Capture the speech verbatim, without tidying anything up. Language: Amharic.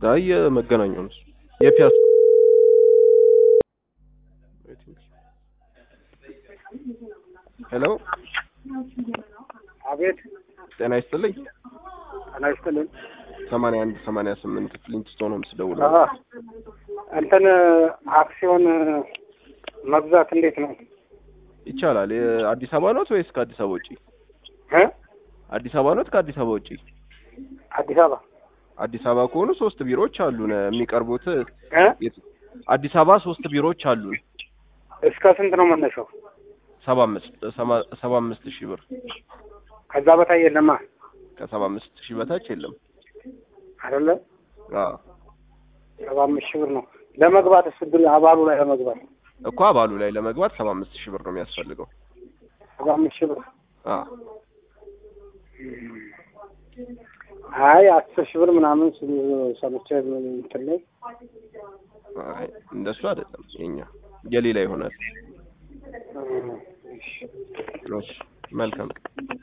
ዳይ መገናኛው ነው የፒያስ ሄሎ አቤት ጤና ይስጥልኝ ጤና ይስጥልኝ ሰማንያ አንድ ሰማንያ ስምንት ፍሊንትስቶን ሆምስ ደውለው አዎ አንተን አክሲዮን መግዛት እንዴት ነው ይቻላል አዲስ አበባ ነው ወይስ ከአዲስ አበባ ውጪ እ አዲስ አበባ ነው ከአዲስ አበባ ውጪ አዲስ አበባ አዲስ አበባ ከሆኑ ሶስት ቢሮዎች አሉን የሚቀርቡት እ አዲስ አበባ ሶስት ቢሮዎች አሉን እስከ ስንት ነው መነሻው ሰባ አምስት ሰባ አምስት ሺህ ብር ከዛ በታይ የለማ ከሰባ አምስት ሺህ በታች የለም አይደለ አዎ ሰባ አምስት ሺህ ብር ነው ለመግባት እስድል አባሉ ላይ ለመግባት እኮ አባሉ ላይ ለመግባት ሰባ አምስት ሺህ ብር ነው የሚያስፈልገው ሰባ አምስት ሺህ ብር አዎ አይ አስር ሺህ ብር ምናምን ሰምቼ እንትን ላይ አይ እንደሱ አይደለም የኛ የሌላ ይሆናል እሺ መልካም